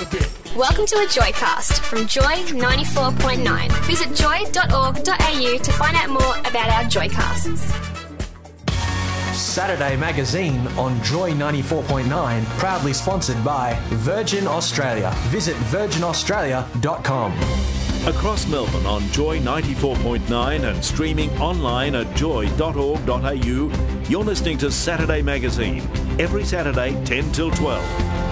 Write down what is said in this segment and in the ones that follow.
Welcome to a Joycast from Joy 94.9. Visit joy.org.au to find out more about our Joycasts. Saturday Magazine on Joy 94.9, proudly sponsored by Virgin Australia. Visit virginaustralia.com. Across Melbourne on Joy 94.9 and streaming online at joy.org.au, you're listening to Saturday Magazine, every Saturday 10 till 12.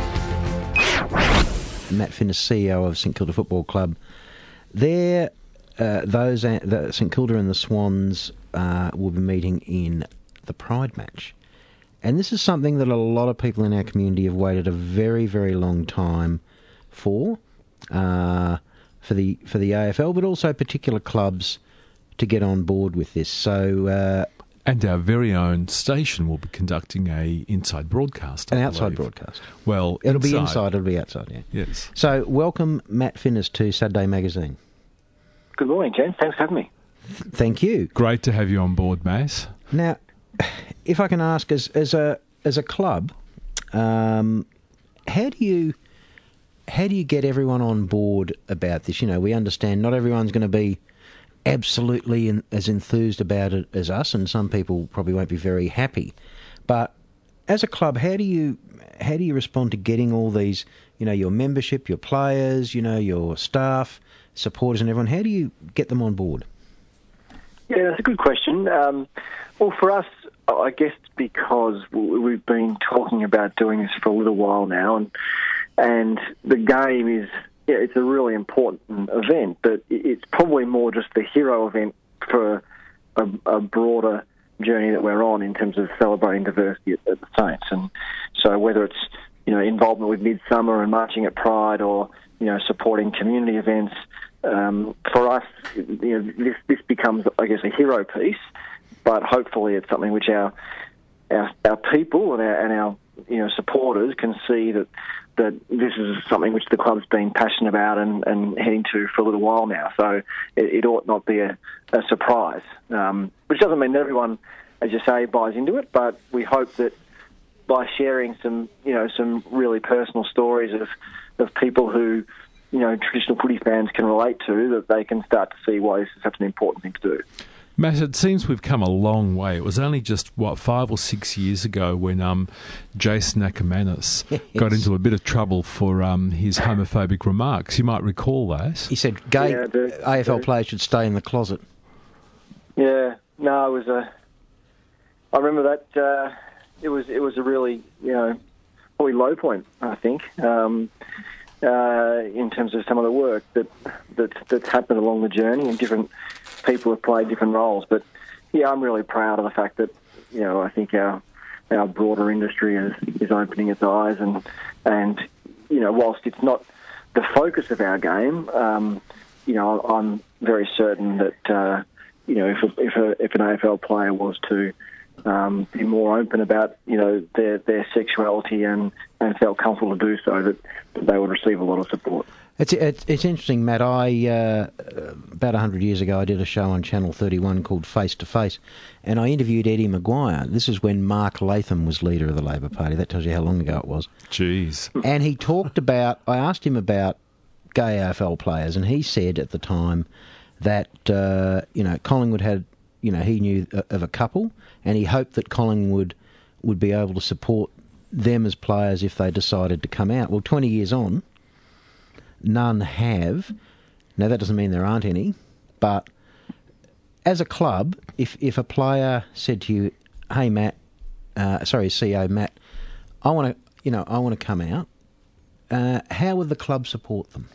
Matt Finnis, CEO of St Kilda Football Club. The St Kilda and the Swans will be meeting in the Pride match. And this is something that a lot of people in our community have waited a very, very long time for the AFL, but also particular clubs to get on board with this. So, and our very own station will be conducting a inside broadcast. An outside broadcast. Well, it'll be inside. It'll be outside. Yeah. Yes. So, welcome, Matt Finnis, to Saturday Magazine. Good morning, James. Thanks for having me. Thank you. Great to have you on board, Matt. Now, if I can ask, as a club, how do you get everyone on board about this? You know, we understand not everyone's going to be absolutely as enthused about it as us, and some people probably won't be very happy. But as a club, how do you respond to getting all these, you know, your membership, your players, you know, your staff, supporters, and everyone? How do you get them on board? Yeah, that's a good question. Well, for us, I guess because we've been talking about doing this for a little while now, and the game is, yeah, it's a really important event, but it's probably more just the hero event for a broader journey that we're on in terms of celebrating diversity at the Saints. And so whether it's, you know, involvement with Midsummer and marching at Pride, or, you know, supporting community events, for us, you know, this becomes, I guess, a hero piece. But hopefully, it's something which our people and our you know, supporters can see that this is something which the club's been passionate about and heading to for a little while now. So it ought not be a surprise, which doesn't mean that everyone, as you say, buys into it. But we hope that by sharing some really personal stories of people who, you know, traditional footy fans can relate to, that they can start to see why this is such an important thing to do. Matt, it seems we've come a long way. It was only just, 5 or 6 years ago when Jason Ackermanis got into a bit of trouble for his homophobic remarks. You might recall that. He said AFL players should stay in the closet. Yeah, no, it was I remember that. It was a really, you know, probably low point, I think, in terms of some of the work that's happened along the journey, and different people have played different roles. But yeah, I'm really proud of the fact that, you know, I think our broader industry is opening its eyes, and you know, whilst it's not the focus of our game, you know, I'm very certain that you know, if an AFL player was to be more open about, you know, their sexuality and felt comfortable to do so, that they would receive a lot of support. It's interesting, Matt. About 100 years ago, I did a show on Channel 31 called Face to Face, and I interviewed Eddie Maguire. This is when Mark Latham was leader of the Labor Party. That tells you how long ago it was. Jeez. And he talked about, I asked him about gay AFL players, and he said at the time that, you know, Collingwood had, you know, he knew of a couple, and he hoped that Collingwood would be able to support them as players if they decided to come out. Well, 20 years on, none have. Now, that doesn't mean there aren't any, but as a club, if a player said to you, "Hey, Matt, CEO Matt, I want to come out," how would the club support them?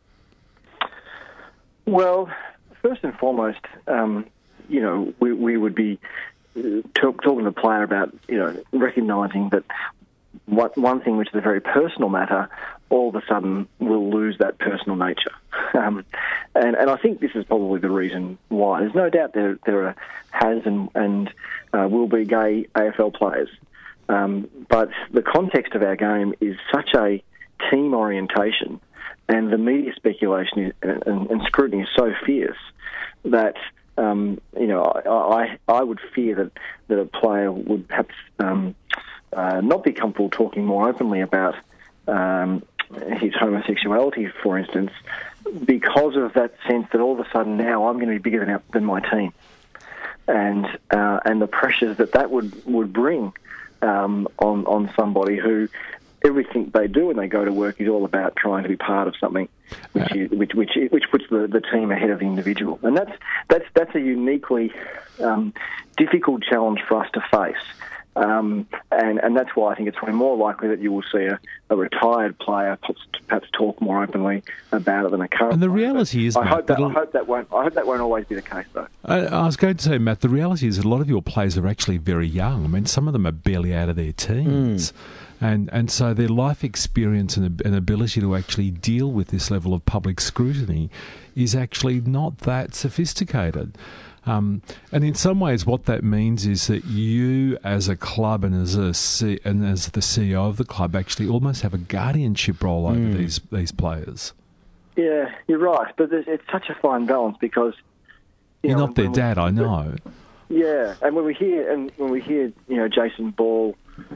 Well, first and foremost, you know, we would be talking to the player about, you know, recognising that one thing which is a very personal matter, all of a sudden will lose that personal nature. And I think this is probably the reason why. There's no doubt there has and will be gay AFL players. But the context of our game is such a team orientation, and the media speculation and scrutiny is so fierce that, you know, I would fear that a player would perhaps not be comfortable talking more openly about his homosexuality, for instance, because of that sense that all of a sudden now I'm going to be bigger than my team, and the pressures that would bring on somebody who everything they do when they go to work is all about trying to be part of something which puts the team ahead of the individual, and that's a uniquely difficult challenge for us to face. And that's why I think it's probably more likely that you will see a retired player perhaps talk more openly about it than a current. And the player. reality is, I Matt, hope that won't always be the case, though. I was going to say, Matt, the reality is a lot of your players are actually very young. I mean, some of them are barely out of their teens. And so their life experience and ability to actually deal with this level of public scrutiny is actually not that sophisticated. And in some ways, what that means is that you, as a club and as the CEO of the club, actually almost have a guardianship role over these players. Yeah, you're right, but it's such a fine balance because you're not their dad, I know. Yeah, and when we hear Jason Ball,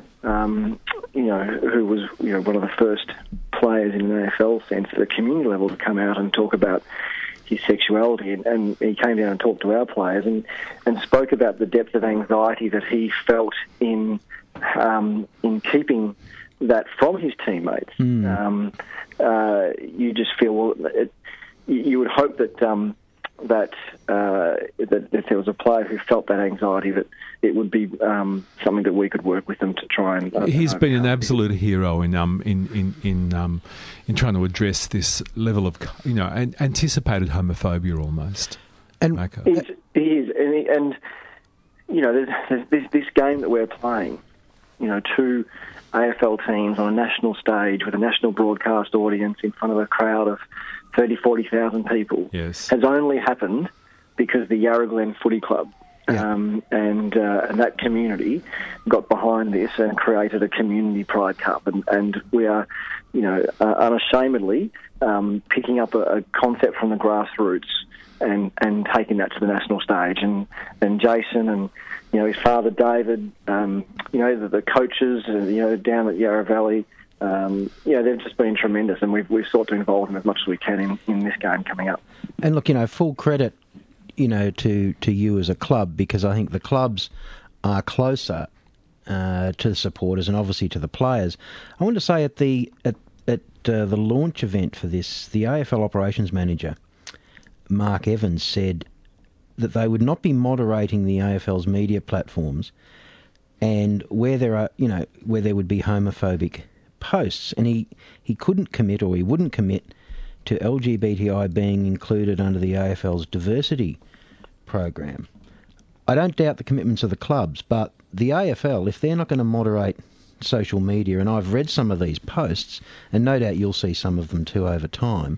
who was one of the first players in an AFL sense at a community level to come out and talk about his sexuality, and he came down and talked to our players and spoke about the depth of anxiety that he felt in keeping that from his teammates. You just feel you would hope that if there was a player who felt that anxiety, that it would be something that we could work with them to try and. He's been an absolute hero in trying to address this level of anticipated homophobia almost. And he is, and there's this game that we're playing. Two AFL teams on a national stage with a national broadcast audience in front of a crowd of 30,000, 40,000 people, yes, has only happened because the Yarra Glen Footy Club and that community got behind this and created a community pride cup, and we are, unashamedly picking up a concept from the grassroots and taking that to the national stage, and Jason and his father David, the coaches, down at Yarra Valley. They've just been tremendous, and we've sought to involve them as much as we can in this game coming up. And look, full credit, to you as a club, because I think the clubs are closer to the supporters and obviously to the players. I want to say at the launch event for this, the AFL operations manager, Mark Evans, said that they would not be moderating the AFL's media platforms, and where there would be homophobic posts, and he couldn't commit, or he wouldn't commit, to LGBTI being included under the AFL's diversity program. I don't doubt the commitments of the clubs, but the AFL, if they're not going to moderate social media, and I've read some of these posts, and no doubt you'll see some of them too over time,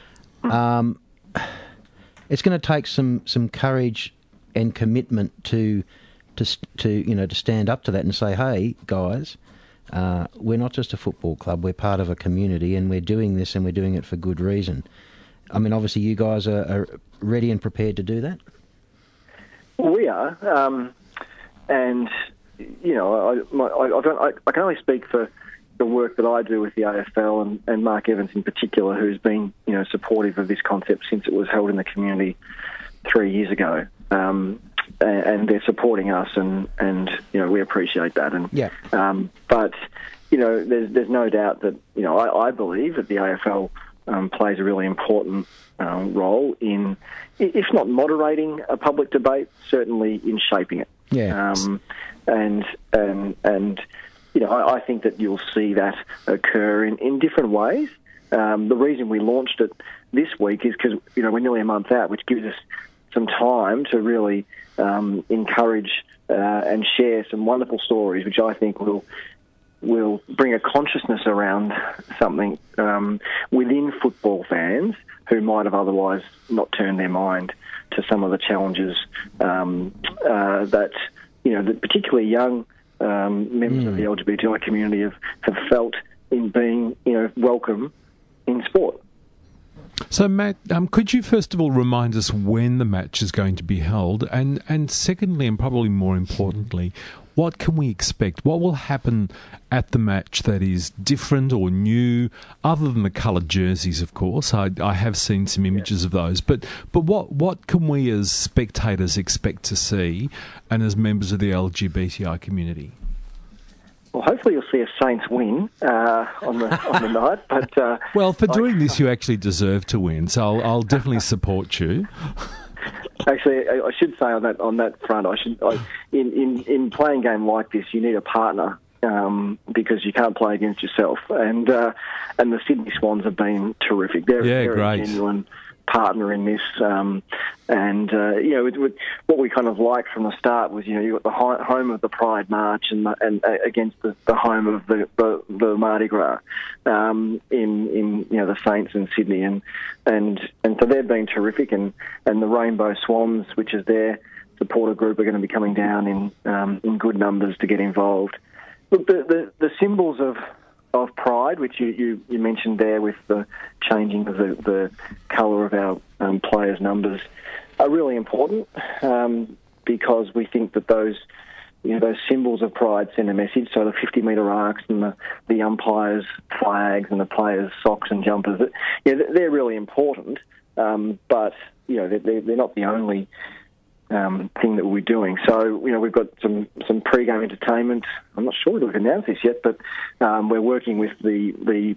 it's going to take some courage and commitment to stand up to that and say, hey, guys, we're not just a football club, we're part of a community, and we're doing this, and we're doing it for good reason. I mean, obviously you guys are ready and prepared to do that? We are, and I can only speak for the work that I do with the AFL and Mark Evans in particular, who's been supportive of this concept since it was held in the community 3 years ago. And they're supporting us, and we appreciate that. But there's no doubt that I believe that the AFL plays a really important role in, if not moderating a public debate, certainly in shaping it. Yeah. I think that you'll see that occur in different ways. The reason we launched it this week is because we're nearly a month out, which gives us some time to really encourage and share some wonderful stories, which I think will bring a consciousness around something within football fans who might have otherwise not turned their mind to some of the challenges that particularly young members of the LGBTI community have felt in being welcome in sport. So, Matt, could you first of all remind us when the match is going to be held? And secondly, and probably more importantly, what can we expect? What will happen at the match that is different or new, other than the coloured jerseys, of course? I have seen some images of those. But what can we as spectators expect to see and as members of the LGBTI community? Well, hopefully you'll see a Saints win on the night. But well, for doing this, you actually deserve to win, so I'll definitely support you. Actually, I should say on that front, in playing a game like this, you need a partner because you can't play against yourself. And the Sydney Swans have been terrific. They're great. A genuine partner in this. What we kind of liked from the start was, you got the home of the Pride March and against the home of the Mardi Gras in the Saints in Sydney, and so they've been terrific, and the Rainbow Swans, which is their supporter group, are going to be coming down in good numbers to get involved. Look, the symbols of pride, which you mentioned there with the changing of the colour of our players' numbers, are really important because we think that those symbols of pride send a message. So the 50-metre arcs and the umpires' flags and the players' socks and jumpers, they're really important. But they're not the only thing that we'll be doing. So, we've got some pre-game entertainment. I'm not sure we've announced this yet, but we're working with the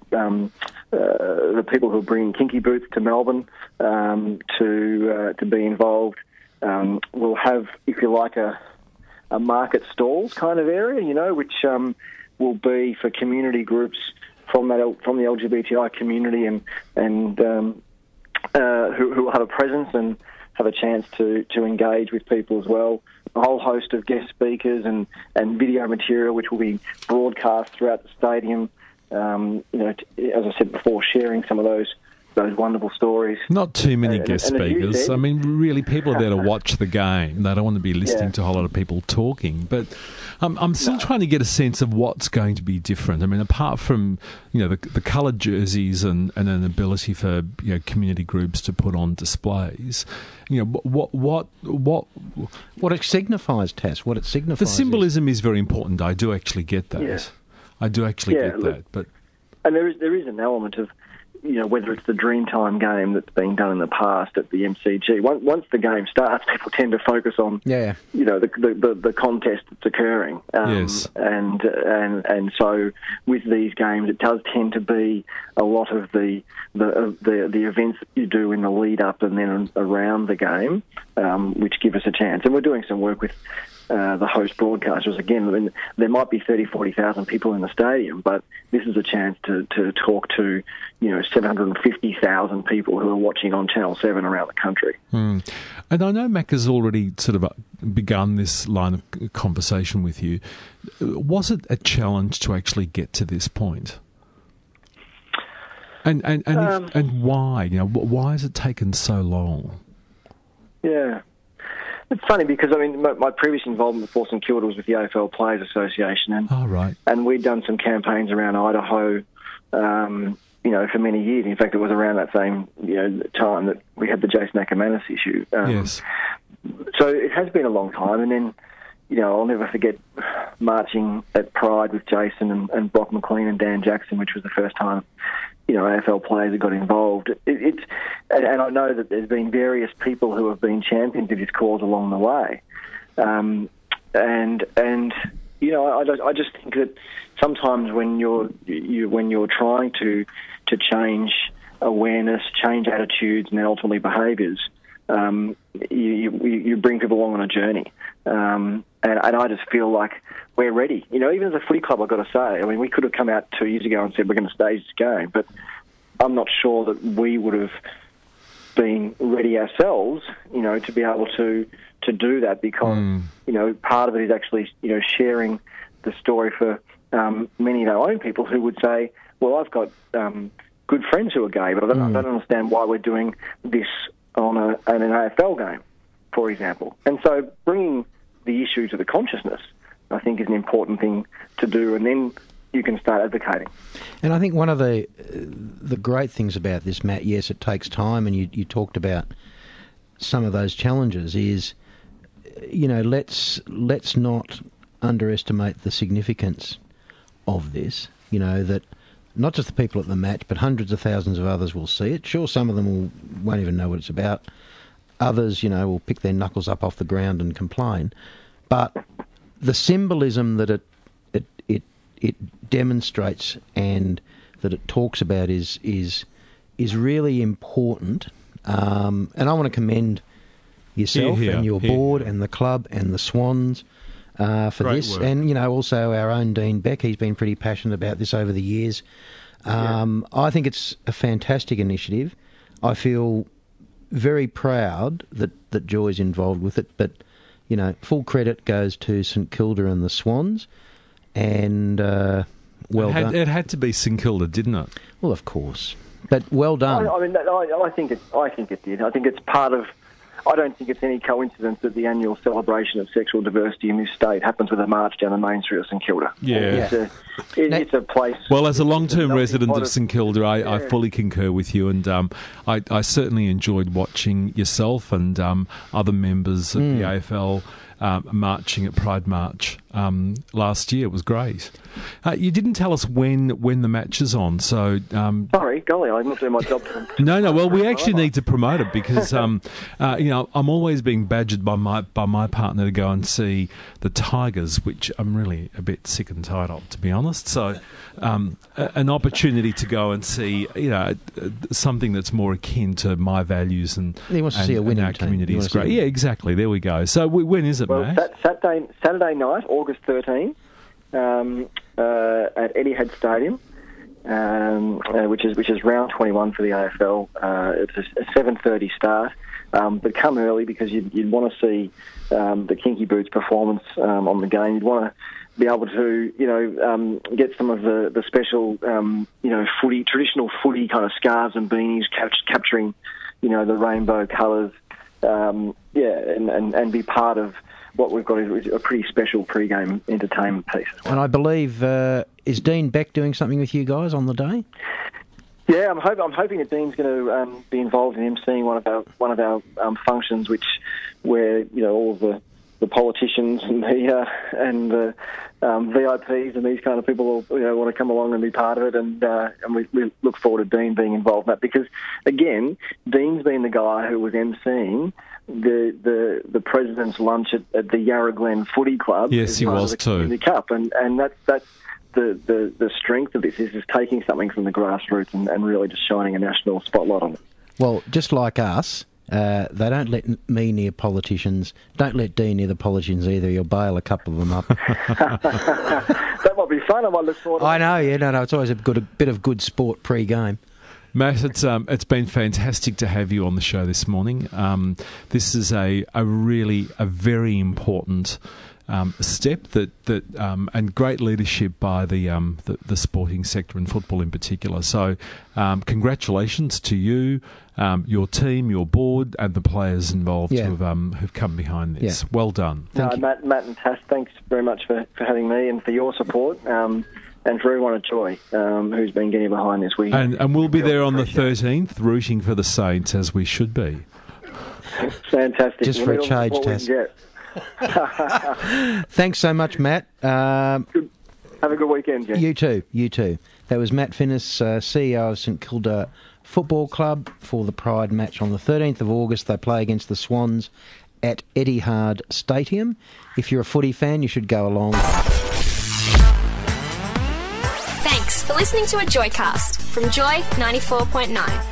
people who are bringing Kinky Boots to Melbourne to be involved. We'll have, if you like, a market stalls kind of area, which will be for community groups from the LGBTI community and who will have a presence and have a chance to engage with people as well. A whole host of guest speakers and video material which will be broadcast throughout the stadium. As I said before, sharing some of those wonderful stories. Not too many guest speakers. I mean, really, people are there to watch the game. They don't want to be listening to a whole lot of people talking. But I'm still trying to get a sense of what's going to be different. I mean, apart from the coloured jerseys and an ability for community groups to put on displays, what it signifies, Tass. What it signifies. The symbolism is very important. I do actually get that. Yes. I do actually get that. But there is an element of, whether it's the Dreamtime game that's been done in the past at the MCG. Once the game starts, people tend to focus on, the contest that's occurring. Yes. And so with these games, it does tend to be a lot of the events that you do in the lead up and then around the game, which give us a chance. And we're doing some work with the host broadcasters. Again, I mean, there might be 30,000, 40,000 people in the stadium, but this is a chance to talk to 750,000 people who are watching on Channel 7 around the country. And I know Mac has already sort of begun this line of conversation with you. Was it a challenge to actually get to this point? And why? Why has it taken so long? Yeah. It's funny because, my previous involvement before St Kilda was with the AFL Players Association. And we'd done some campaigns around Idaho, for many years. In fact, it was around that same, time that we had the Jason Ackermanis issue. Yes. So it has been a long time. And then, I'll never forget marching at Pride with Jason and Brock McLean and Dan Jackson, which was the first time, AFL players have got involved. And I know that there's been various people who have been champions of this cause along the way. I just think that sometimes when you're trying to change awareness, change attitudes, and then ultimately behaviours, you bring people along on a journey. And I just feel like we're ready. Even as a footy club, I've got to say, we could have come out 2 years ago and said we're going to stage this game, but I'm not sure that we would have been ready ourselves, to be able to do that because, part of it is actually, sharing the story for many of our own people who would say, well, I've got good friends who are gay, but I don't understand why we're doing this on an AFL game, for example. And so bringing the issue to the consciousness, I think, is an important thing to do. And then you can start advocating. And I think one of the great things about this, Matt, yes, it takes time, and you talked about some of those challenges, is, let's not underestimate the significance of this, that not just the people at the match, but hundreds of thousands of others will see it. Sure, some of them won't even know what it's about. Others, will pick their knuckles up off the ground and complain. But the symbolism that it demonstrates and that it talks about is really important. And I want to commend yourself and your board and the club and the Swans for Great this. work. And, also our own Dean Beck, he's been pretty passionate about this over the years. I think it's a fantastic initiative. I feel very proud that Joy's involved with it, but, full credit goes to St Kilda and the Swans, and well done. It had to be St Kilda, didn't it? Well, of course, but well done. I think it did. I think it's part of. I don't think it's any coincidence that the annual celebration of sexual diversity in this state happens with a march down the main street of St Kilda. Yeah. It's a place... Well, as a long-term resident of of St Kilda, I fully concur with you, and I certainly enjoyed watching yourself and other members of the AFL marching at Pride March last year. It was great. You didn't tell us when the match is on, so... Sorry, golly, I'm not doing my job. No. Well, we actually need to promote it because, I'm always being badgered by my partner to go and see the Tigers, which I'm really a bit sick and tired of, to be honest. So, an opportunity to go and see, something that's more akin to my values and He wants to see a winning our team. community He is wants to great. see- Yeah, exactly. There we go. So, when is it, Well, Matt? Saturday night, August 13, at Etihad Stadium, which is round 21 for the AFL. It's a 7:30 start, but come early because you'd want to see the Kinky Boots performance on the game. You'd want to be able to, get some of the special, traditional footy kind of scarves and beanies capturing, the rainbow colours. And be part of what we've got is a pretty special pre-game entertainment piece. And I believe, is Dean Beck doing something with you guys on the day? Yeah, I'm hoping that Dean's going to be involved in emceeing one of our functions, where all of the politicians and the VIPs and these kind of people want to come along and be part of it, and we look forward to Dean being involved in that because, again, Dean's been the guy who was emceeing the president's lunch at the Yarra Glen Footy Club. Yes, he was too. In the Cup, and that's the strength of this is taking something from the grassroots and really just shining a national spotlight on it. Well, just like us, they don't let me near politicians. Don't let Dean near the politicians either. You'll bail a couple of them up. That might be fun. I might look forward to I know, yeah, no, it's always a bit of good sport pre-game. Matt, it's been fantastic to have you on the show this morning. This is a very important step that and great leadership by the sporting sector and football in particular. So, congratulations to you, your team, your board, and the players involved who've come behind this. Yeah. Well done. Thank you. Matt and Tass, thanks very much for having me and for your support. And for everyone at Joy who's been getting behind this. And we'll be there on the 13th, rooting for the Saints, as we should be. Fantastic. Just for a change, Tass. Thanks so much, Matt. Have a good weekend, Jen. You too. That was Matt Finnis, CEO of St Kilda Football Club, for the Pride match on the 13th of August. They play against the Swans at Etihad Stadium. If you're a footy fan, you should go along. Thanks for listening to a Joycast from Joy 94.9.